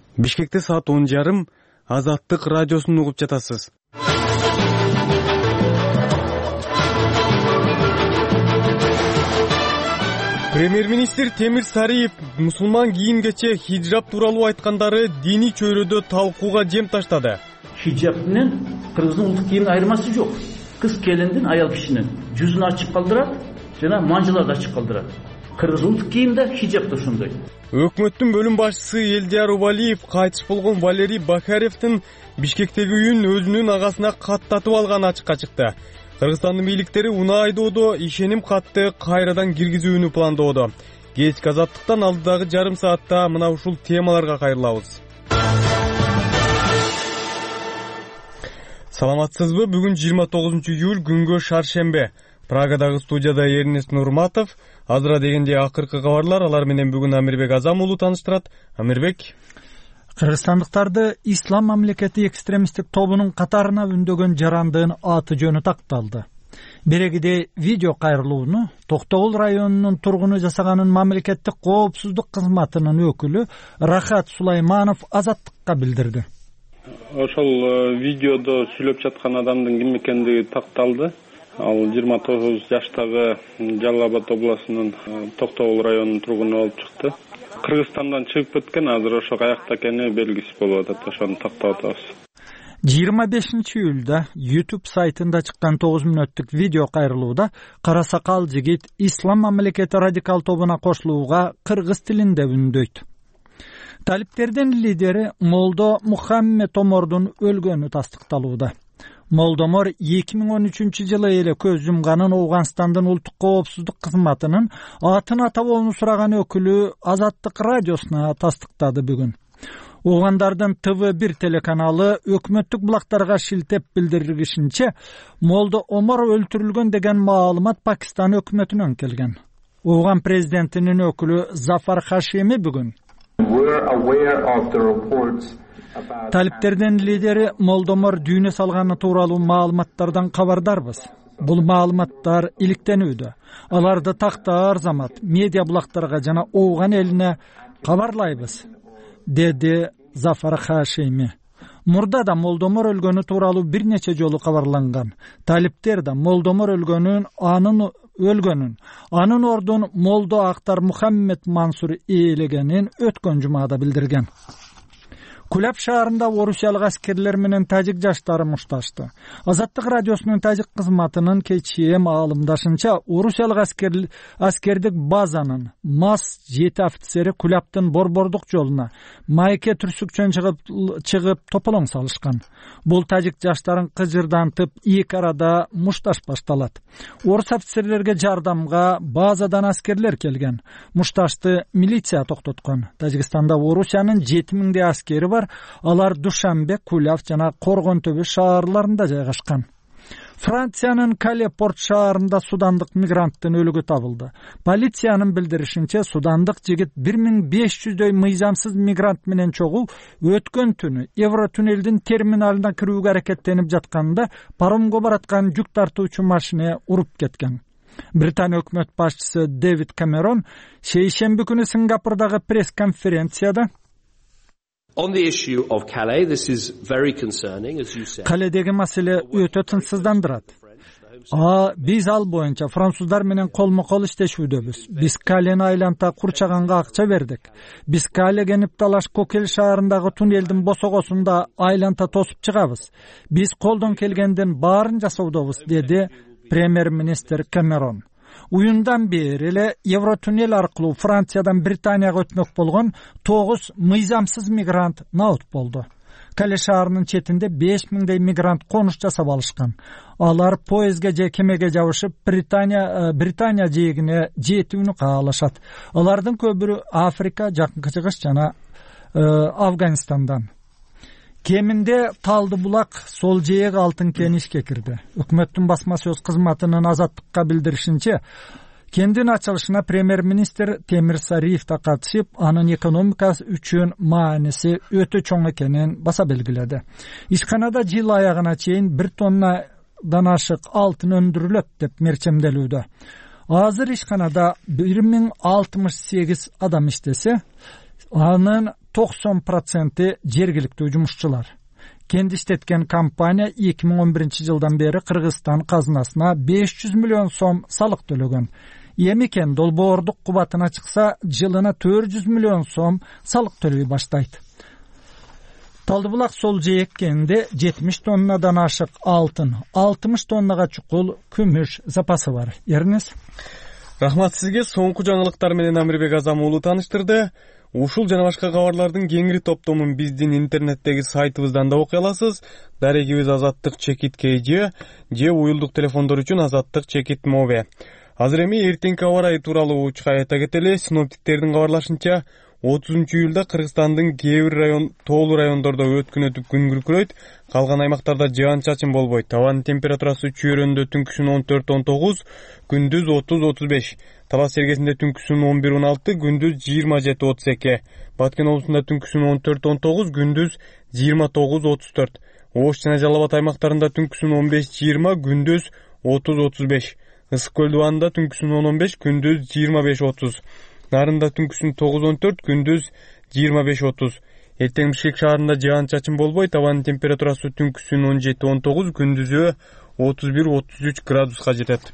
Бишкекте саат 10:30 Азаттык радиосун угуп жатасыз. Премьер-министр Темир Сариев мусулман кийимгече хиджаб тууралуу айткандары диний чөйрөдө талкууга жем таштады. Хиджаб менен кыргыздын улуттук кийимдин айырмасы жок. Кыз келиндин, аял кишинин жүзүн ачык калдырат жана манжыларды ачык калдырат. Кыргыз улуттук кийимде хиджаб да ошондой. Өкмөттүн бөлүм башчысы Элдияр Убалиев кайтыш болгон Валерий Бакаревдин Бишкектеги үйүн өзүнүн агасына каттатып алганы ачыкка чыкты. Кыргызстандын бийликтери унаа айдоодо ишеним катты кайрадан киргизүүнү пландоодо. Кечки Азаттыктан алдыдагы жарым саатта мына ушул темаларга кайрылабыз. Саламатсызбы? Бүгүн 29-июль күнгө шаршембе. Прагадагы студияда Эрнест Нурматов. Азыра дегенде акыркы кабарлар, алар менен бүгүн Амирбек Азам уулу тааныштырат. Амирбек. Кыргызстандыктарды ислам мамлекети экстремисттик тобунун катарына үндөгөн жарандын аты жөнү такталды. Берегиде видео кайрылууну Токтогул районунун тургуну жасаганын мамлекеттик коопсуздук кызматынын өкүлү Рахат Сулайманов Азаттыкка билдирди. Ошол видеодо сүйлөп жаткан адамдын ким экендиги такталды. Ал 29 жаштагы Жалал Абад областынын Токтогул районунун тургуну болуп чыкты. Кыргызстандан чыгып кеткен, азыр ошо каякта экени белгисиз болуп атат, ошону тактап атабыз. 25-июлда YouTube сайтында чыккан 9 мүнөттүк видео кайрылууда кара сакал жигит ислам мамлекети радикал тобуна кошулууга кыргыз тилинде үндөйт. Талиптердин лидери Молдо Мухаммед Омордун өлгөнү тастыкталууда. Молдомор 2013-жылы эле көз жумганын Ооганстандын улуттук коопсуздук кызматынын атын атабоону сураган өкүлү Азаттык радиосуна тастыктады бүгүн. Оогандардын ТВ1 телеканалы өкмөттүк булактарга шилтеп билдиргишинче, Молдо Омор өлтүрүлгөн деген маалымат Пакистан өкмөтүнөн келген. Ооган президентинин өкүлү Зафар Хашими бүгүн Талиптердин лидери Молдомор дүйнө салганы тууралуу маалыматтардан кабардарбыз. Бул маалыматтар иликтенүүдө. Аларды такта Арзамат медиа булактарга жана Ооган элине кабарлайбыз, деди Зафар Хашими. Мурда да Молдомор өлгөнү тууралуу бир нече жолу кабарланган. Талиптер да Молдомор өлгөнүн, анын ордун Молдо Актар Мухаммед Мансур ээлегенин өткөн жумада билдирген. Кулап шаарында орусиялык аскерлер менен тажик жаштары мушташты. Азаттык радиосунун тажик кызматынын кечээ маалымдашынча, орусиялык аскердик базанын МАС 7 офицери Кулаптын борбордук жолуна майке түрсүкчөн чыгып тополоң салышкан. Бул тажик жаштарын кыжырдантып, эки арада мушташ башталат. Орус офицерлерге жардамга базадан аскерлер келген. Мушташты милиция токтоткон. Тажикстанда Орусиянын 7000 аскери бар. Алар Душанбе, Кулав жана Коргонтөбө шаарларында жайгашкан. Франциянын Кале порт шаарында судандык мигранттын өлүгү табылды. Полициянын билдиришинче, судандык жигит 1500дөй мыйзамсыз мигрант менен чогуу өткөн түнү Евротуннелдин терминалына кирүүгө аракеттенип жатканда паромго бараткан жүк тартуучу машина уруп кеткен. Британия өкмөт башчысы Дэвид Камерон шейшемби күнү Сингапурдагы пресс-конференцияда Каледеги маселе өтө тынчсыздандырат. Биз ал боюнча француздар менен колмо-кол иштешүүдөбүз. Биз Калени айланта курчаганга акча бердик. Биз Кале Нипталаш Кокел шаарындагы туннелдин босогосунда айланта тосуп чыгабыз. Биз колдон келгендин баарын жасоодобуз, деди премьер-министр Камерон. Уюндан бери эле Евротуннел аркылуу Франциядан Британияга өтмөк болгон 9 мыйзамсыз мигрант наут болду. Кале шаарынын четинде 5000дей мигрант конуш жасап алышкан. Алар поездге же кемеге жабышып Британия жээгине жетүүнү каалашат. Алардын көбүрү Африка, Жакынкы Чыгыш жана Афганистандан. Кеминде Талдыбулак сол жээк алтын кени ишке кирди. Өкмөттүн басма сөз кызматынын Азаттыкка билдиришинче, кендин ачылышына премьер-министр Темир Сариев да катышып, анын экономикасы үчүн мааниси өтө чоң экенин баса белгиледи. Ишканада жыл аягына чейин 1 тоннадан ашык алтын өндүрүлөт деп мерчемделүүдө. Азыр ишканада 1068 адам иштесе, Анын 90% жергиликтүү жумушчулар. Kendi işletken kampanya 2011-жылдан beri Kırgızstan kazanasına 500 milyon som salık төлөгөн. Emiken dolboorduk kubatına çıksa жылына 400 milyon som salık төлөй başlaydı. Taldıbulak sol jekkende 70 tonnadan aşık altın, 60 tonnaga çukul күмүш запасы var. Yeriniz? Рахмат сизге. Соңку жаңылыктар менен Амирбек Азам уулу тааныштырды. Ушул жана башка кабарлардын кеңири топтомун биздин интернеттеги сайтыбыздан да окуй аласыз. Дарегибиз Азаттык Чекит KG же уюлдук телефондор үчүн Азаттык Чекит Мове. Азыр эми эртеңки аба ырайы тууралуу учка айта кетели. Синоптиктердин кабарлашынча 30-июлда Кыргызстандын кээ бир тоолуу райондордо өткүнөтүп күн күркүрөйт, калган аймактарда жаан-чачын болбойт. Табанын температурасы чүйрөндө түнкүсүн 14-19, күндүз 30-35. Талас сергесинде түнкүсүн 11-16, күндүз 27-32. Баткен облусунда түнкүсүн 14-19, күндүз 29-34. Ош жана Жалал Абад аймактарында түнкүсүн 15-20, күндүз 30-35. Ысык көл дубанында түнкүсүн 10-15, күндүз 25-30. Нарында түнкүсүн 9-14, күндүз 25-30. Эртең Бишкек шаарында жаан-чачын болбойт, табанын температурасы түнкүсүн 17-19, күндүзү 31-33 градуска жетет.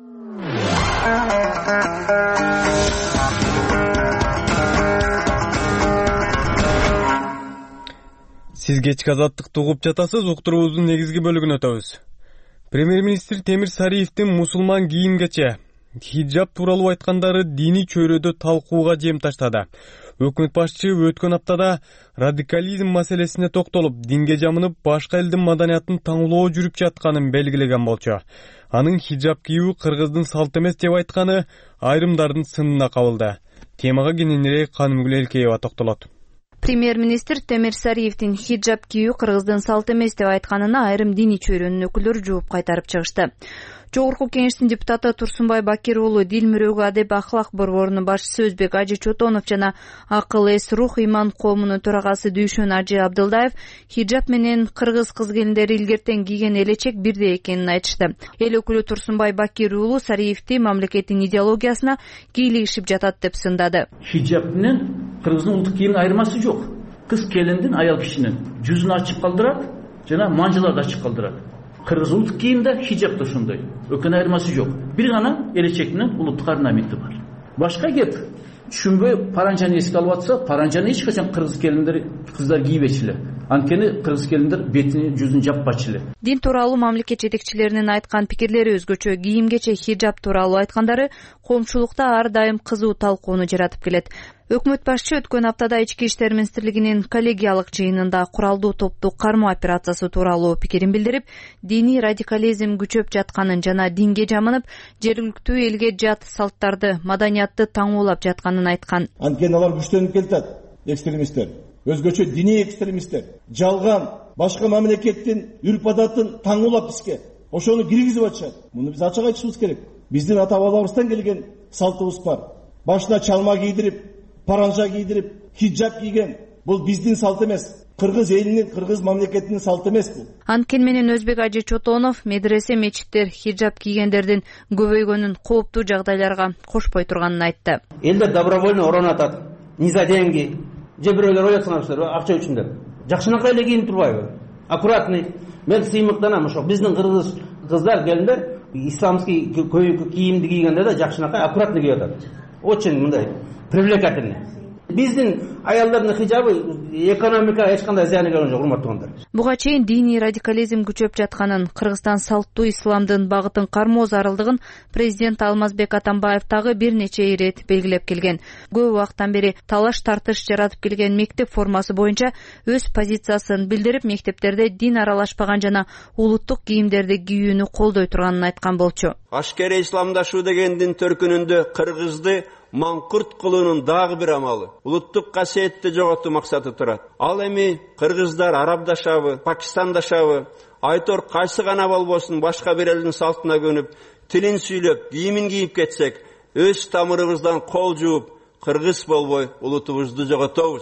Сиз кечки Азаттыкты угуп жатасыз. Уктуруубуздун негизги бөлүгүнө өтөбүз. Премьер-министр Темир Сариевдин мусулман кийимгече хиджаб тууралуу айткандары диний чөйрөдө талкууга жем таштады. Өкмөт башчы өткөн аптада радикализм маселесине токтолуп, динге жамынып, башка элдин маданиятын таңуулоо жүрүп жатканын белгилеген болчу. Анын хиджаб кийүү кыргыздын салт эмес деп айтканы айрымдардын сынына кабылды. Темага кененирээк Канымгүл Элкеева токтолот. Премьер-министр Темир Сариевдин хиджаб кийүү кыргыздын салт эмес деп айтканына айрым диний чөйрөнүн өкүлдөрү жооп кайтарып чыгышты. Жогорку кеңештин депутаты Турсунбай Бакир уулу Дил мөрөгү адеп ахлак борборунун башчысы Өзбек Ажи Чотонов жана Акыл эс рух иман коомунун төрагасы Дүйшөн Ажи Абдылдаев хиджаб менен кыргыз кыз келиндери илгертен кийген элечек бирдей экенин айтышты. Эл өкүлү Турсунбай Бакир уулу Сариевди мамлекеттин идеологиясына кийлигишип жатат деп сындады. Хиджаб менен кыргыздын улуттук кийимдин айырмасы жок. Кыз келиндин аял кишинин жүзүн ачык калдырат жана манжыларды ачык калдырат. Кыргыз улуттук кийимде хиджаб да ошондой. Өкөн айырмасы жок. Бир гана элечектин улуттук орнаменти бар. Башка кеп түшүнбөй паранжаны эске алып атса, паранжаны эч качан кыргыз келиндер кыздар кийбечү эле. Анткени кыргыз келиндер бетин жүзүн жаппачу эле. Дин тууралуу мамлекет жетекчилеринин айткан пикирлери өзгөчө. Кийимгече хиджаб тууралуу айткандары коомчулукта ар дайым кызуу талкууну жаратып келет. Өкмөт башчы өткөн аптада Ички иштер министрлигинин коллегиялык жыйынында куралдуу топту кармоо операциясы тууралуу пикирин билдирип, диний радикализм күчөп жатканын жана динге жамынып, жергиликтүү элге жат салттарды, маданиятты таңуулап жатканын айткан. Анткени алар күчтөнүп келатат, экстремисттер. Өзгөчө диний экстремисттер жалган башка мамлекеттин үрп-адатын таңуулап бизге ошону киргизип атышат. Муну биз ачык айтышыбыз керек. Биздин ата-бабаларыбыздан келген салтыбыз бар. Башына чалма кийдирип, паранжа кийдирип, хиджаб кийген. Бул биздин салт эмес. Кыргыз элинин, кыргыз мамлекетинин салты эмес бул. Анткени менен Өзбек Ажи Чотонов медресе мечиттер хиджаб кийгендердин көбөйгөнүн кооптуу жагдайларга кошпой турганын айтты. Элдер добровольно оронатат. Не за деньги. Же бирөөлөр оятсаңарсыздар, акча үчүн деп. Жакшынакай эле кийинип турбайбы? Аккуратный. Мен сыймыктанам ошо. Биздин кыргыз кыздар келиндер исламский кийимди кийгенде да жакшынакай аккуратный кийип атат. Очень мындай привлекательный. Биздин аялдардын хиджабы экономикага эч кандай зыяны келген жок, урматтуугандар. Буга чейин диний радикализм күчөп жатканын, Кыргызстан салттуу исламдын багытын кармоо зарылдыгын президент Алмазбек Атамбаев дагы бир нече ирет белгилеп келген. Көп убакыттан бери талаш тартыш жаратып келген мектеп формасы боюнча өз позициясын билдирип, мектептерде дин аралашпаган жана улуттук кийимдерди кийүүнү колдой турганын айткан болчу. Ашкери исламдашуу дегендин төркүнүндө кыргызды маңкурт кылуунун дагы бир амалы. Улуттук касиетти жоготуу максаты турат. Ал эми кыргыздар арабдашабы, пакистандашабы, айтор кайсы гана болбосун башка бир элдин салтына көнүп, тилин сүйлөп, кийимин кийип кетсек, өз тамырыбыздан кол жууп, кыргыз болбой улутубузду жоготобуз.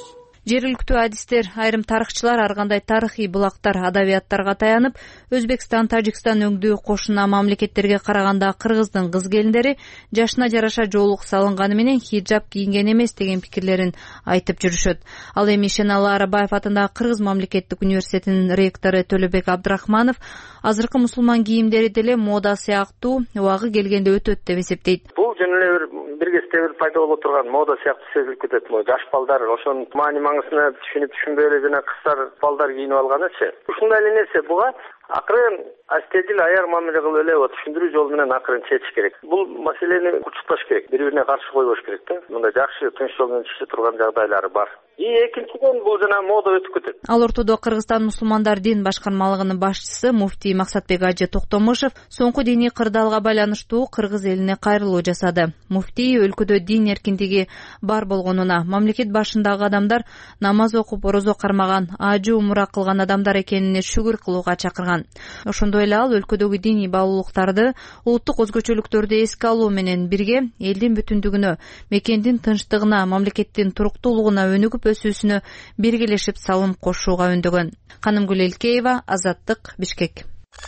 Жергиликтүү адистер, айрым тарыхчылар ар кандай тарыхый булактар, адабияттарга таянып, Өзбекстан, Тажикстан өңдүү кошуна мамлекеттерге караганда кыргыздын кыз келиндери жашына жараша жоолук салынганы менен хиджаб кийинген эмес деген пикирлерин айтып жүрүшөт. Ал эми Шеналы Арабаев атындагы Кыргыз мамлекеттик университетинин ректору Төлөбек Абдрахманов азыркы мусулман кийимдери деле мода сыяктуу убагы келгенде өтөт деп эсептейт. Бул жөн эле бир кезде пайда боло турган мода сыяктуу сезилип кетет. Жаш балдар ошонун маани маңызына түшүнүп түшүнбөй эле жана кыздар балдар кийинип алганычы. Ушундай эле нерсе буга акырын астедил аяр мамиле кылып эле түшүндүрүү жолу менен акырын чечиш керек. Бул маселени кучукташ керек, бири бирине каршы койбош керек да. Мындай жакшы тынч жол менен чече турган жагдайлары бар. Экинчиден бул жана мода өтүп кетет. Ал ортодо Кыргызстан мусулмандар дин башкармалыгынын башчысы муфтий Максатбек Ажы Токтомушев соңку диний кырдаалга байланыштуу кыргыз элине кайрылуу жасады. Муфтий өлкөдө дин эркиндиги бар болгонуна, мамлекет башындагы адамдар намаз окуп, орозо кармаган, ажы умра кылган адамдар экенине шүгүр кылууга чакырган. Ошондой эле ал өлкөдөгү диний баалуулуктарды, улуттук өзгөчөлүктөрдү эске алуу менен бирге элдин бүтүндүгүнө, мекендин тынчтыгына, мамлекеттин туруктуулугуна өнүгүп өсүүсүнө биргелешип салым кошууга үндөгөн. Канымгүл Элкеева, Азаттык, Бишкек.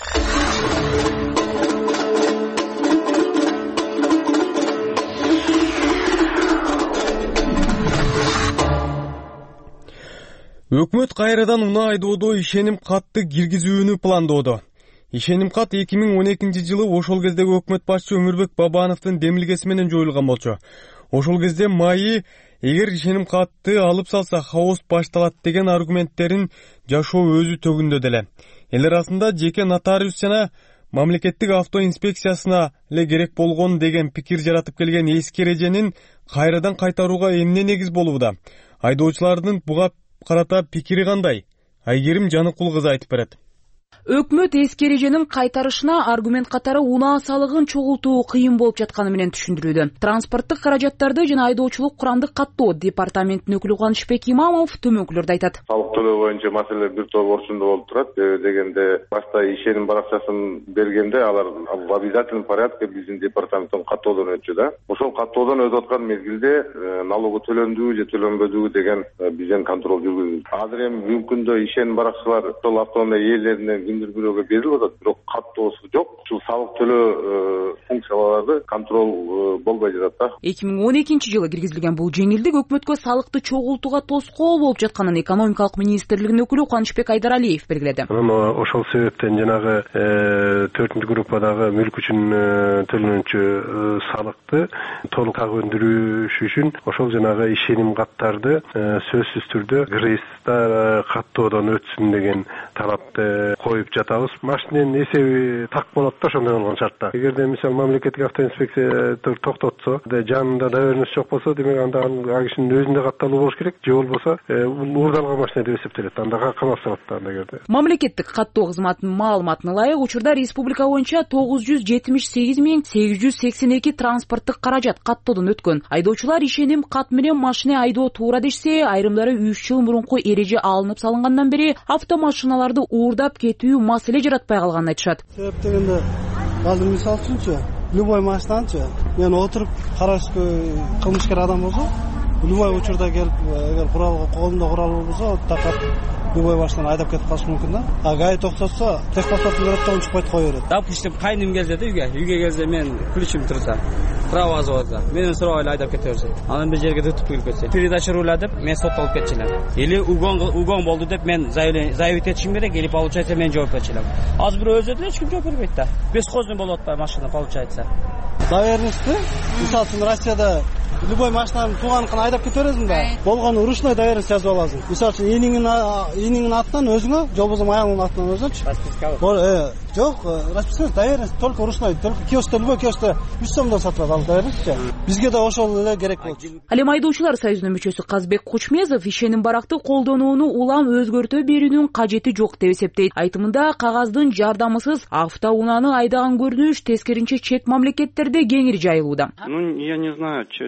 Өкмөт кайрадан унаа айдоодо ишеним катты киргизүүнү пландоодо. Ишеним кат 2012-жылы ошол кездеги өкмөт башчысы Өмүрбек Бабановдун демилгеси менен жоюлган болчу. Ошол кезде майы эгер ишеним катты алып салса хаос башталат деген аргументтерин жашоо өзү төгүндө деле. Эл арасында жеке нотариус жана мамлекеттик автоинспекциясына эле керек болгон деген пикир жаратып келген эски эреженин кайрадан кайтарууга эмне негиз болууда? Айдоочулардын буга карата пикири кандай? Айгерим Жаныкул кызы айтып берет. Өкмөт эски эреженин кайтарышына аргумент катары унаа салыгын чогултуу кыйын болуп жатканы менен түшүндүрүүдө. Транспорттук каражаттарды жана айдоочулук курамдык каттоо департаментинин өкүлү Кубанычбек Имамов төмөнкүлөрдү айтат. Салык төлөө боюнча маселе бир топ орчундо болуп турат. Дегенде башта ишеним баракчасын бергенде алар в обязательном порядке биздин департаменттен каттоодон өтчү да. Ошол каттоодон өтүп аткан мезгилде налогу төлөндүбү же төлөнбөдүбү деген бизден контроль жүргүзүлдү. Азыр эми мүмкүндө ишеним баракчалар ошол автоунаа ээлеринен бирөөгө берилип атат, бирок каттоосу жок. Ушул салык төлөө функцияларды контроль болбой жатат да. 2012-жылы киргизилген бул жеңилдик өкмөткө салыкты чогултууга тоскоол болуп жатканын экономикалык министрлигинин өкүлү Кубанычбек Айдаралиев белгиледи. Ошол себептен жанагы 4-группадагы мүлк үчүн төлөнүүчү салыкты толук так өндүрүш үчүн ошол жанагы ишеним каттарды сөзсүз түрдө кыргызда каттоодон өтсүн деген талапты коюп жатабыз. Машиненин эсеби так болот да ошондой болгон шартта. Эгерде мисалы мамлекеттик автоинспекция токтотсо, жанында доверенность жок болсо, демек анда ал кишинин өзүндө катталуу болуш керек. Же болбосо уурдалган машина деп эсептелет. Анда камап салат да анда жерде. Мамлекеттик каттоо кызматынын маалыматына ылайык, учурда республика боюнча 978.882 транспорттук каражат каттоодон өткөн. Айдоочулар ишеним кат менен машина айдоо туура дешсе, айрымдары 3 жыл мурунку эреже алынып салынгандан бери автомашиналарды уурдап кетүү маселе жаратпай калганын айтышат. Себеп дегенде азыр мисалы үчүнчү, любой машинанчы мен отуруп карашкы кылмышкер адам болсо, любой учурда келип, эгер колунда курал болбосо, такап любой машинаны айдап кетип калышы мүмкүн да. А ГАИ токтотсо, техпаспортун берет да унчуп коюп кое берет. Допустим, кайным келсе да үйгө келсе мен ключим турса, права азабызда. Менен сурап эле айдап кете берсе. Анан бир жерге өтүп келип кетсе, передача руля деп мен соттолуп кетчүлөр. Или угон болду деп мен заявить этишим керек, или получается мен жооп берчүлөр. Азыр бирөө өзү эч ким жооп бербейт да. Бесхозный болуп атпайбы машина получается. Доверенности, мисалы үчүн Россияда любой машинаны тууганыкын айдап кете бересиң да. Болгону ручной доверенность жазып аласың. Мисалы үчүн эниңин атынан өзүңө, же болбосо аялыңдын атынан өзүнчү. Расписка. Жок, расписка доверенность только ручной, только киоскте, любой киоскте 3 сомдон сатып алат доверенность. Бизге да ошол эле керек болчу. Ал эми айдоочулар союзунун мүчөсү Казбек Кучмезов ишеним баракты колдонууну улам өзгөртө берүүнүн кажети жок деп эсептейт. Айтымында кагаздын жардамысыз автоунааны айдаган көрүнүш тескеринче чет мамлекеттерде кеңири жайылууда. Я не знаю,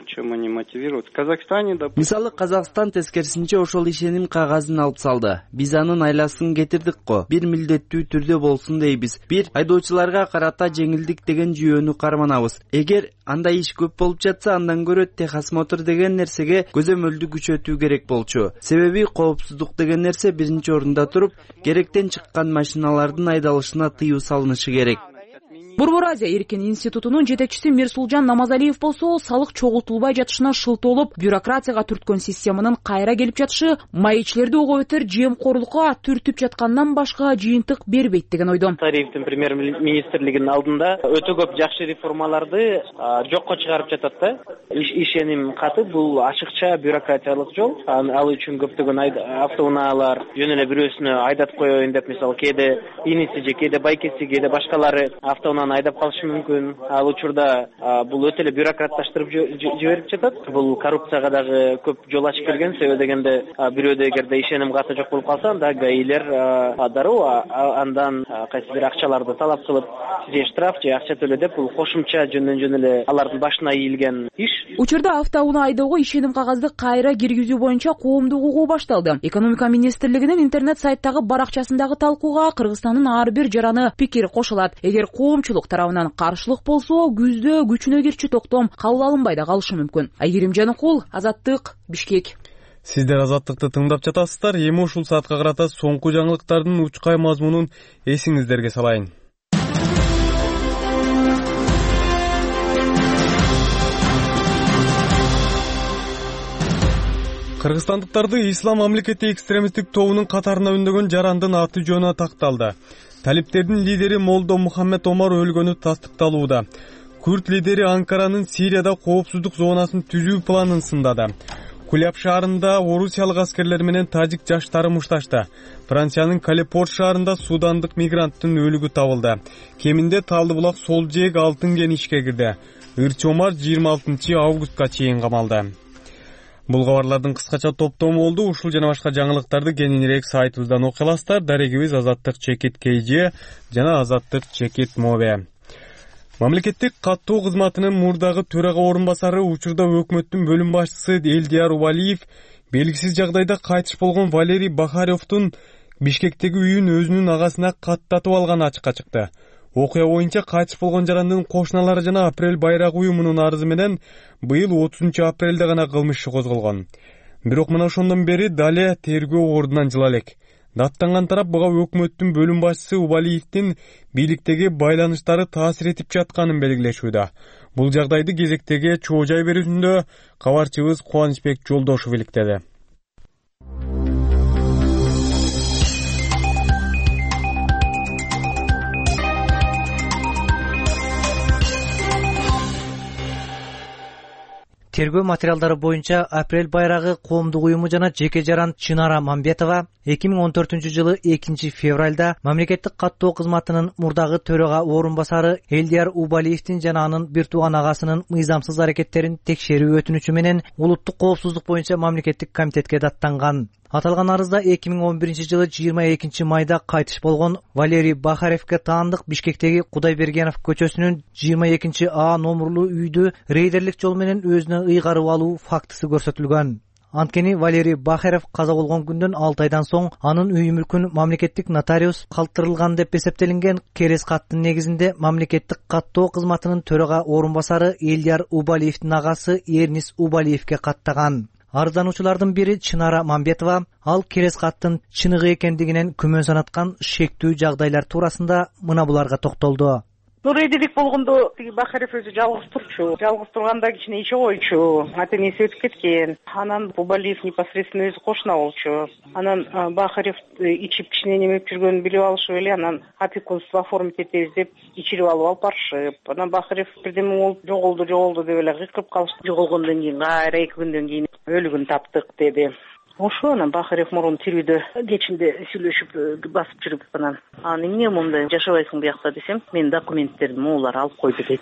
чем они мотивируют. В Казахстане, допустим... Мисалы, Казакстан тескерисинче ошол ишеним кагазын алып салды. Биз анын айласын кетирдик го. Бир милдеттүү түрдө болсун дейбиз. Бир айдоочуларга карата жеңилдик деген жүйөнү карманабыз. Эгер андай иш көп болуп жатса, андан көрө техосмотр деген нерсеге көзөмөлдү күчөтүү керек болчу. Себеби коопсуздук деген нерсе биринчи орунда туруп, керектен чыккан машиналардын айдалышына тыюу салынышы керек. Борбор Азия эркин институтунун жетекчиси Мирсулжан Намазалиев болсо, салык чогултулбай жатышына шылтоолоп, бюрократияга түрткөн системанын кайра келип жатышы маекчилерди ого бетер жемкорлукка түртүп жаткандан башка жыйынтык бербейт деген ойдо. Тарифтин премьер-министрлигинин алдында өтө көп жакшы реформаларды жокко чыгарып жатат да. Ишеним каты бул ачыкча бюрократиялык жол. Ал үчүн көптөгөн автоунаалар жөн эле бирөөсүнө айдатып коеюн деп, мисалы, кээде иниси же кээде байкеси, кээде башкалары автоунааны айдап калышы мүмкүн. Ал учурда бул өтө эле бюрократташтырып жиберип жатат. Бул коррупцияга дагы көп жол ачып келген. Себеби дегенде бирөөдө эгерде ишеним каты жок болуп калса, анда гаилер дароо андан кайсы бир акчаларды талап кылып, же штраф же акча төлө деп, бул кошумча жөн эле алардын башына ийилген иш. Учурда автоунаа айдоого ишеним кагазды кайра киргизүү боюнча коомдук угуу башталды. Экономика министрлигинин интернет сайттагы баракчасындагы талкууга Кыргызстандын ар бир жараны пикир кошулат. Эгер коомчулук тарабынан каршылык болсо, күздө күчүнө кирчи токтом кабыл алынбай да калышы мүмкүн. Айгерим Жаныкул, Азаттык, Бишкек. Сиздер Азаттыкты тыңдап жатасыздар. Эми ушул саатка карата соңку жаңылыктардын учкай мазмунун эсиңиздерге салайын. Кыргызстандыктарды Ислам мамлекети экстремисттик тобунун катарына үндөгөн жарандын аты жөнү такталды. Талиптердин лидери Молдо Мухаммед Омар өлгөнү тастыкталууда. Күрд лидери Анкаранын Сирияда коопсуздук зонасын түзүү планын сындады. Куляб шаарында орусиялык аскерлер менен тажик жаштары мушташты. Франциянын Калепорт шаарында судандык мигранттын өлүгү табылды. Кеминде Талдыбулак сол жээк алтын кен ишке кирди. Ырчы Омар 26 августка чейин камалды. Бул кабарлардын кыскача топтому болду. Ушул жана башка жаңылыктарды кененирээк сайтыбыздан окуй аласыздар. Дарегибиз Азаттык Чекит КЖ жана Азаттык Чекит Мобе. Мамлекеттик каттоо кызматынын мурдагы төрага орун басары, учурда өкмөттүн бөлүм башчысы Элдияр Убалиев белгисиз жагдайда кайтыш болгон Валерий Бахаревдин Бишкектеги үйүн өзүнүн агасына каттатып алганы ачыкка чыкты. Окуя боюнча кайтыш болгон жарандын кошуналары жана Апрель байрагы уюмунун арызы менен быйыл 30 апрелде гана кылмыш иши козголгон. Бирок мына ошондон бери дале тергөө ордунан жыла элек. Даттанган тарап буга өкмөттүн бөлүм башчысы Убалиевдин бийликтеги байланыштары таасир этип жатканын белгилешүүдө. Бул жагдайды кезектеги чоо жай берүүсүндө кабарчыбыз Кубанычбек Жолдошов иликтеди. Тергөө материалдары боюнча Апрель байрагы коомдук уюму жана жеке жаран Чынара Мамбетова 2014-жылы 2 февралда мамлекеттик каттоо кызматынын мурдагы төрага орун басары Элдияр Убалиевдин жана анын бир тууган агасынын мыйзамсыз аракеттерин текшерүү өтүнүчү менен улуттук коопсуздук боюнча мамлекеттик комитетке даттанган. Аталган арызда 2011-жылы 22 майда кайтыш болгон Валерий Бахаревке таандык Бишкектеги Кудайбергенов көчөсүнүн 22 А номурлуу үйдү рейдерлик жол менен өзүнө ыйгарып алуу фактысы көрсөтүлгөн. Анткени Валерий Бахарев каза болгон күндөн 6 айдан соң анын үй мүлкүн мамлекеттик нотариус калтырылган деп эсептелинген керес каттын негизинде мамлекеттик каттоо кызматынын төрага орун басары Элдияр Убалиевдин агасы Эрнис Убалиевке каттаган. Арыздануучулардын бири Чынара Мамбетова ал керес каттын чыныгы экендигинен күмөн санаткан шектүү жагдайлар туурасында мына буларга токтолду. Рейдерлик болгондо тиги Бахарев өзү жалгыз турчу. Жалгыз турганда кичине иши койчу. Ата энеси өтүп кеткен. Анан Убалиев непосредственно өзү кошуна болчу. Анан Бахарев ичип кичине немеп жүргөнүн билип алышып эле, анан опекунство оформить этебиз деп ичирип алып барышып. Анан Бахарев бирдеме болуп жоголду деп эле кыйкырып калышты. Жоголгондон кийин кайра 2 күндөн кийин өлүгүн таптык деди. Ошо анан Бахарев мурун тирүүдө кечинде сүйлөшүп басып жүрүп анан эмне мондай жашабайсың биякта десем, мен документтерди могулар алып койду дейт.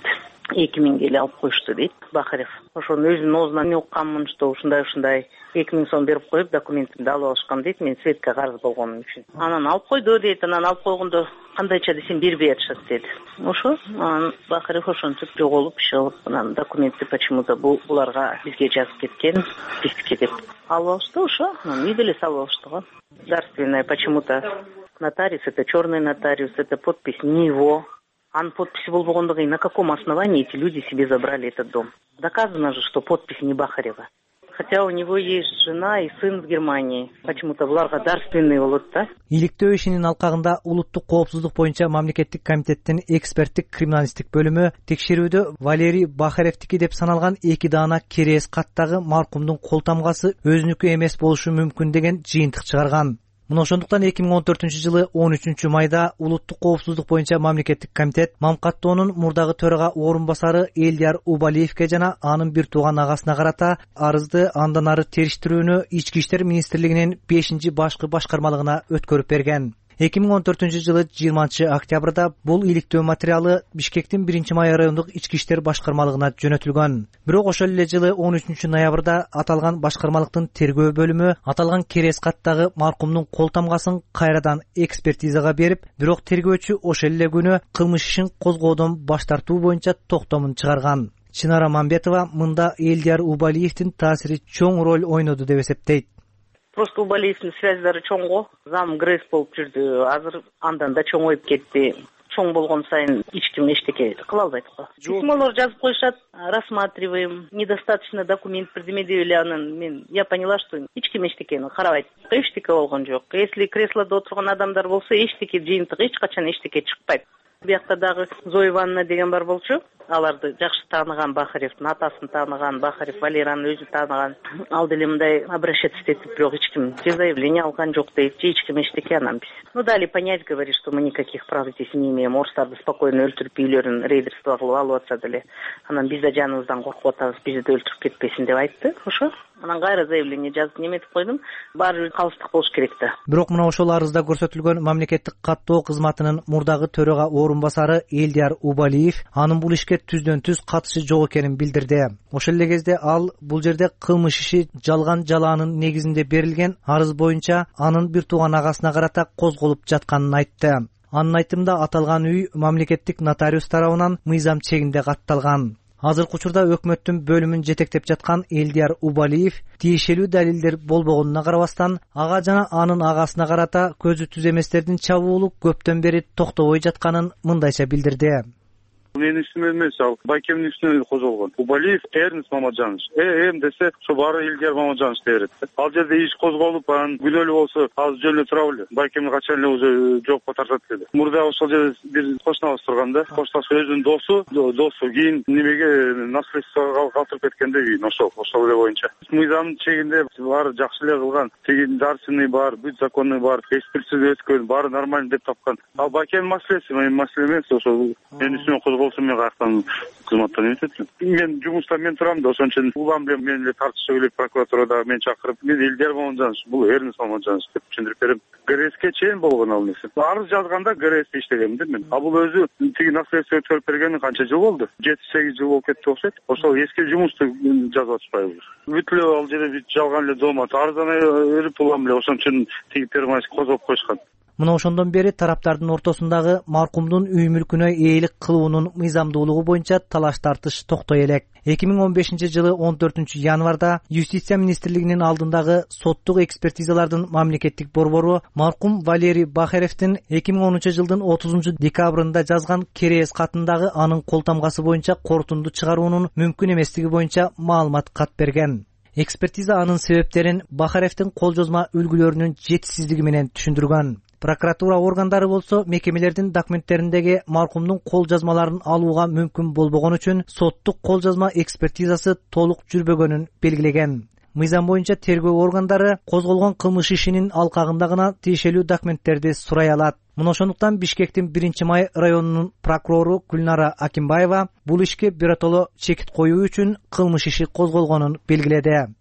2000 эле алып коюшту дейт Бахарев. Ошону өзүнүн оозунан эмне укканмын, что ушундай 2000 сом берип коюп документимди алып алышкан дейт, мен светке карыз болгонум үчүн. Анан алып койду дейт, анан алып койгондо кандайча десем бербей атышат деди. Ошо анан Бахарев ошентип жоголуп чыгып, анан документти почему-то буларга бизге жазып кеткен списке деп алып алышты. Ошо анан үйдө эле салып алышты го. Дарственная почему-то нотариус, это черный нотариус, это подпись не его. Анын подписи болбогондугу, на каком основании эти люди себе забрали этот дом? Доказано же, что подпись не Бахарева. Хотя у него есть жена и сын в Германии. Почему-то буларга дарственный болот да. Иликтөө ишинин алкагында улуттук коопсуздук боюнча мамлекеттик комитеттин эксперттик криминалисттик бөлүмү текшерүүдө Валерий Бахаревдики деп саналган 2 даана керес каттагы маркумдун кол тамгасы өзүнүкү эмес болушу мүмкүн деген жыйынтык чыгарган. Мына ошондуктан 2014-жылы 13-майда улуттук коопсуздук боюнча мамлекеттик комитет Мамкаттоонун мурдагы төрага орун басары Элдияр Убалиевке жана анын бир тууган агасына карата арызды андан ары териштирүүнү Ички иштер министрлигинин 5-башкы башкармалыгына өткөрүп берген. 2014-жылы 20-октябрда бул иликтөө материалы Бишкектин 1-май райондук ички иштер башкармалыгына жөнөтүлгөн. Бирок ошол эле жылы 13-ноябрда аталган башкармалыктын тергөө бөлүмү аталган керес каттагы маркумдун кол тамгасын кайрадан экспертизага берип, бирок тергөөчү ошол эле күнү кылмыш ишин козгоодон баш тартуу боюнча токтомун чыгарган. Чынара Мамбетова мында Элдияр Убалиевдин таасири чоң роль ойноду деп эсептейт. Просто Убалиевдин связьдары чоңго, зам ГРЭС болуп жүрдү. Азыр андан да чоңоюп кетти. Чоң болгон сайын эч ким эчтеке кыла албайт го. Письмолор жазып коюшат, рассматриваем, недостаточно документ бирдеме деп эле анан я поняла, что эч ким эчтекени карабайт. Эчтеке болгон жок. Если креслодо отурган адамдар болсо, эчтеке жыйынтык эч качан эчтеке чыкпайт. Биякта дагы Зоя Ивановна деген бар болчу. Аларды жакшы тааныган Бахаревдин атасын тааныган, Бахарев Валеранын өзү тааныган. Ал деле мындай обращаться этип, бирок эч ким заявление алган жок дейт, эч ким эчтеке анан биз. Дали понять, говорит, что мы никаких прав здесь не имеем. Орустарды спокойно өлтүрүп үйлөрүн рейдерство кылып алып атса деле. Анан биз да жаныбыздан коркуп атабыз, бизди да өлтүрүп кетпесин деп айтты. Ошо. Анан кайра заявление жазып неметип койдум. Баары калыстык болуш керек да. Бирок мына ошол арызда көрсөтүлгөн мамлекеттик каттоо кызматынын мурдагы төрага орун басары Элдияр Убалиев анын бул ишке түздөн-түз катышы жок экенин билдирди. Ошол эле кезде ал бул жерде кылмыш иши жалган жалаанын негизинде берилген арыз боюнча анын бир тууган агасына карата козголуп жатканын айтты. Анын айтымында аталган үй мамлекеттик нотариус тарабынан мыйзам чегинде катталган. Азыркы учурда өкмөттүн бөлүмүн жетектеп жаткан Элдияр Убалиев тиешелүү далилдер болбогонуна карабастан, ага жана анын агасына карата көзү түз эместердин чабуулу көптөн бери токтобой жатканын мындайча билдирди. Менин үстүмө эмес, ал Байкемдин үстүнө козголгон. Убалиев Эрнест Мамаджанович. Десе, ошо баары Элдияр Мамаджанович деп берет. Ал жерде иш козголуп, анан күнөөлүү болсо, азыр жөн эле тура беле. Байкемди качан эле уже жоопко тартат эле. Мурда ошол жерде бир кошунабыз турганда, кошташ өзүнүн досу кийин немеге наследствого калтырып кеткенде кийин ошол эле боюнча. Мыйзамдын чегинде баары жакшы эле кылган. Тегин дарственный бар, бүт законный бар, экспертиза өткөн, баары нормально деп тапкан. Ал Байкем маселеси, менин маселем эмес, ошол менин үстүмө козголсун, мен каяктан кызматтан өтөтүм. Мен жумушта мен турам да, ошон үчүн улам менен мен эле тартышып эле прокуратурада мен чакырып, мен Элдияр Мамаджанович, бул Эрнест Мамаджанович деп түшүндүрүп берем. ГРСке чейин болгон ал нерсе. Арыз жазганда ГРСте иштегем да мен. А бул өзү тиги наследство өткөрүп бергени канча жыл болду? 7-8 жыл болуп кетти окшойт. Ошол эски жумушту жазып атышпайбы? Бүт эле ал жерде жалган эле дом ат. Арыздан өлүп улам эле, ошон үчүн тиги перманент козгоп коюшкан. Мына ошондон бери тараптардын ортосундагы маркумдун үй мүлкүнө ээлик кылуунун мыйзамдуулугу боюнча талаш тартыш токтой элек. 2015-жылы 14-январда Юстиция министрлигинин алдындагы соттук экспертизалардын мамлекеттик борбору маркум Валерий Бахаревдин 2010-жылдын 30-декабрында жазган керес катындагы анын кол тамгасы боюнча корутунду чыгаруунун мүмкүн эместиги боюнча маалымат кат берген. Экспертиза анын себептерин Бахаревдин кол жазма үлгүлөрүнүн жетишсиздиги менен түшүндүргөн. Прокуратура органдары болсо мекемелердин документтериндеги маркумдун кол жазмаларын алууга мүмкүн болбогон үчүн соттук кол жазма экспертизасы толук жүрбөгөнүн белгилеген. Мыйзам боюнча тергөө органдары козголгон кылмыш ишинин алкагында гана тиешелүү документтерди сурай алат. Мына ошондуктан Бишкектин 1-май районунун прокурору Гүлнара Акимбаева бул ишке биротоло чекит коюу үчүн кылмыш иши козголгонун белгиледи.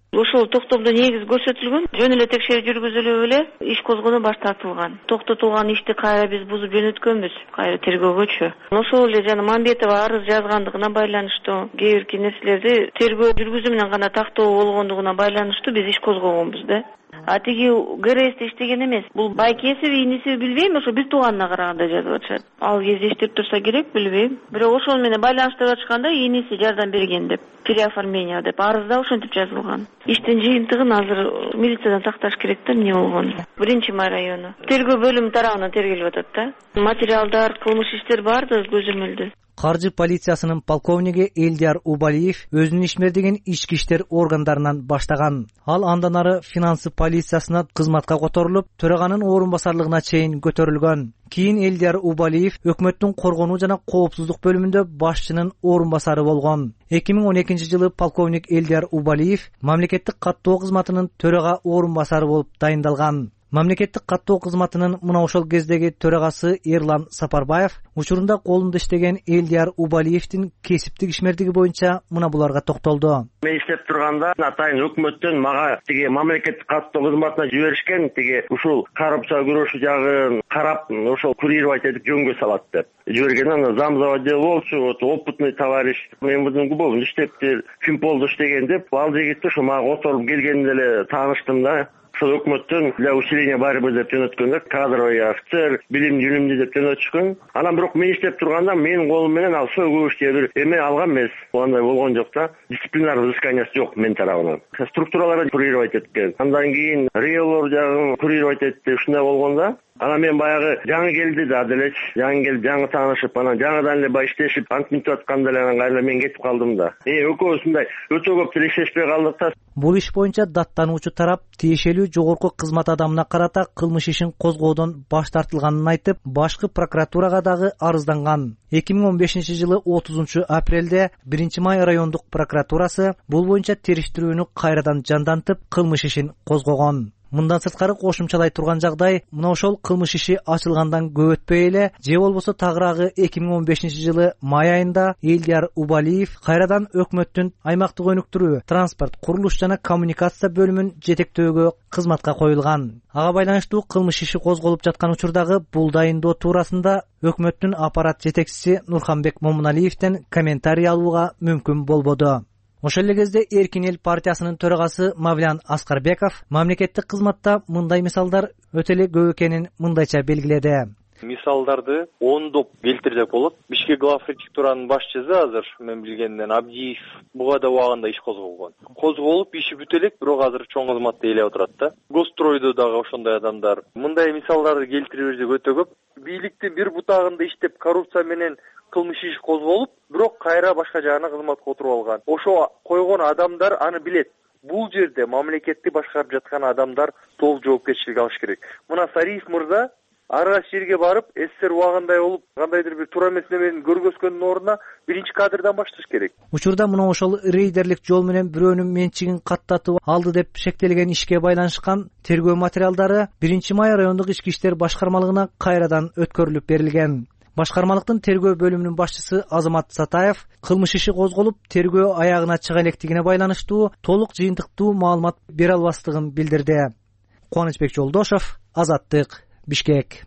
Ошол токтомдо негиз көрсөтүлгөн, жөн эле текшерүү жүргүзүлүп эле иш козгонуу баштатылган. Токтотулган ишти кайра биз бузуп жөнөткөнбүз, кайра тергөөгөчү. Ошол эле жана Мамбетова арыз жазгандыгына байланыштуу кээ бир нерселерди тергөө жүргүзүү менен гана тактоо болгондугуна байланыштуу биз иш козгогонбуз да. А тиги ГРСте иштеген эмес. Бул байкесиби, инисиби билбейм, ошо бир тууганына караганда жазып атышат. Ал кезде иштеп турса керек, билбейм. Бирок ошол менен байланыштырып атышканда иниси жардам берген деп, переоформление деп арызда ошентип жазылган. Иштин жыйынтыгын азыр милициядан такташ керек да, эмне болгон. 1-Май району. Тергөө бөлүмү тарабынан тергелип атат да. Материалдар, кылмыш иштер бар да көзөмөлдө. Каржы полициясынын полковниги Элдияр Убалиев өзүнүн ишмердигин ички иштер органдарынан баштаган. Ал андан ары финансы полициясына кызматка которулуп, төраганын орун басарлыгына чейин көтөрүлгөн. Кийин Элдияр Убалиев өкмөттүн коргонуу жана коопсуздук бөлүмүндө башчынын орун басары болгон. 2012-жылы полковник Элдияр Убалиев мамлекеттик каттоо кызматынын төрага орун басары болуп дайындалган. Мамлекеттик каттоо кызматынын мына ошол кездеги төрагасы Эрлан Сапарбаев учурунда колунда иштеген Элдияр Убалиевдин кесиптик ишмердиги боюнча мына буларга токтолду. Мен иштеп турганда атайын өкмөттөн мага тиги мамлекеттик каттоо кызматына жиберишкен, тиги ушул коррупция күрөшүү жагын карап, ошол курировать этип жөнгө салат деп жиберген. Аны замзаводдел болчу, опытный товарищ, МВДнын губовун иштептир, Финполдо иштеген деп, ал жигитти ушу мага которуп келгенде эле тааныштым да. Ошол өкмөттөн для усиления борьбы деп жөнөткөндө кадровый офицер, билим жүнүмдүү деп жөнөтүшкөн. Анан бирок мен иштеп турганда менин колум менен ал сөгүш бир эме алган эмес. Андай болгон жок да. Дисциплинарный взысканиясы жок мен тарабынан. Структураларды курировать эткен. Андан кийин риэлор жагын курировать этти, ушундай болгондо анан мен баягы жаңы келди да делеч, жаңы келип, жаңы таанышып, анан жаңыдан эле баягы иштешип, антип атканда эле анан кайра мен кетип калдым да. Экөөбүздай өтө көп тирешешпей калдык да. Бул иш боюнча даттануучу тарап тиешелүү жогорку кызмат адамына карата кылмыш ишин козгоодон баш тартылганын айтып, башкы прокуратурага дагы арызданган. 2015-жылы 30 апрелде 1-Май райондук прокуратурасы бул боюнча териштирүүнү кайрадан жандантып, кылмыш ишин козгогон. Мындан сырткары кошумчалай турган жагдай, мына ошол кылмыш иши ачылгандан көп өтпөй эле, же болбосо тагыраагы 2015-жылы май айында Элдияр Убалиев кайрадан өкмөттүн аймактык өнүктүрүү, транспорт, курулуш жана коммуникация бөлүмүн жетектөөгө кызматка коюлган. Ага байланыштуу кылмыш иши козголуп жаткан учурдагы бул дайындоо туурасында өкмөттүн аппарат жетекчиси Нурханбек Момуналиевден комментарий алууга мүмкүн болбоду. Ошол эле кезде Эркин эл партиясынын төрагасы Мавлян Аскарбеков мамлекеттик кызматта мындай мисалдар өтө эле көп экенин мындайча белгиледи. Мисалдарды ондоп келтирсек болот. Бишкек главпредфектуранын башчысы азыр мен билгенден Абдиев буга да убагында иш козголгон. Козголуп иши бүтө элек, бирок азыр чоң кызматта ээлеп отурат да. Гостройдо дагы ошондой адамдар. Мындай мисалдарды келтире берсек өтө көп. Бийликтин бир бутагында иштеп коррупция менен кылмыш иш козголуп, бирок кайра башка жагына кызматка отуруп алган. Ошо койгон адамдар аны билет. Бул жерде мамлекетти башкарып жаткан адамдар толук жоопкерчилик алыш керек. Мына Сариев мырза ар кайсы жерге барып, СССР убагындай болуп, кандайдыр бир туура эмес немени көргөзгөндүн ордуна биринчи кадрдан башташ керек. Учурда мына ошол рейдерлик жол менен бирөөнүн менчигин каттатып алды деп шектелген ишке байланышкан тергөө материалдары 1-Май райондук ички иштер башкармалыгына кайрадан өткөрүлүп берилген. Башкармалыктын тергөө бөлүмүнүн башчысы Азамат Сатаев кылмыш иши козголуп, тергөө аягына чыга электигине байланыштуу толук жыйынтыктуу маалымат бере албастыгын билдирди. Кубанычбек Жолдошов, Азаттык, Бишкек.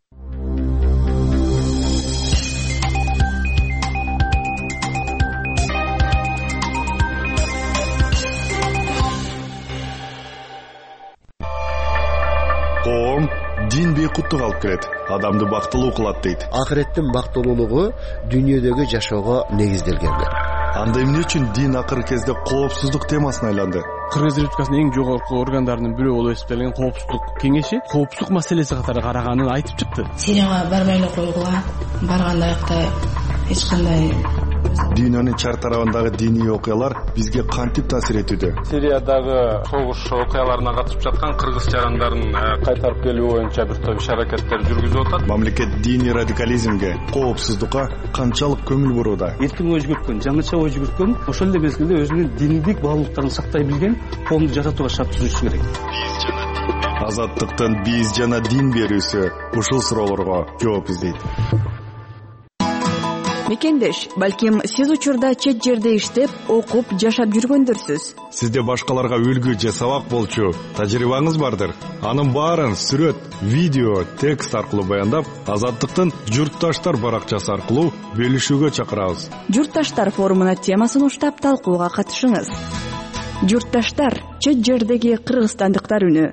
Коом дин бейкуттук алып келет, адамды бактылуу кылат дейт. Акыреттин бактылуулугу дүйнөдөгү жашоого негизделген. Анда эмне үчүн дин акыркы кезде коопсуздук темасына айланды? Кыргыз Республикасынын эң жогорку органдарынын бирөө болуп эсептелген коопсуздук кеңеши коопсуздук маселеси катары караганын айтып чыкты. Сирияга барбай эле койгула, барганда аякта эч кандай Дүйнөнүн чар тарабындагы диний окуялар бизге кантип таасир этүүдө? Сириядагы согуш окуяларына катышып жаткан кыргыз жарандарын кайтарып келүү боюнча бир топ иш-аракеттер жүргүзүп атат. Мамлекет диний радикализмге, коопсуздукка канчалык көңүл бурууда? Эркин ой жүгүрткөн, жаңыча ой жүгүрткөн, ошол эле мезгилде өзүнүн диндик баалуулуктарын сактай билген коомду жашатууга шарт түзүшү керек. Азаттыктын биз жана дин берүүсү ушул суроолорго жооп издейт. мекендеш, балким сиз учурда чет жерде иштеп, окуп, жашап жүргөндөрсүз. Сизде башкаларга үлгү же сабак болчу тажрыйбаңыз бардыр. Анын баарын сүрөт, видео, текст аркылуу баяндап, Азаттыктын Журтташтар баракчасы аркылуу бөлүшүүгө чакырабыз. Журтташтар форумуна темасын уштап талкууга катышыңыз. Журтташтар, чет жердеги кыргызстандыктар үнү.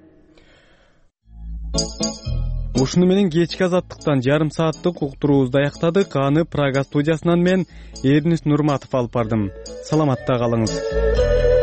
Ушуну менен кечки Азаттыктан жарым сааттык уктуруубузду аяктадык. Аны Прага студиясынан мен Эрнис Нурматов алып бардым. Саламатта калыңыз.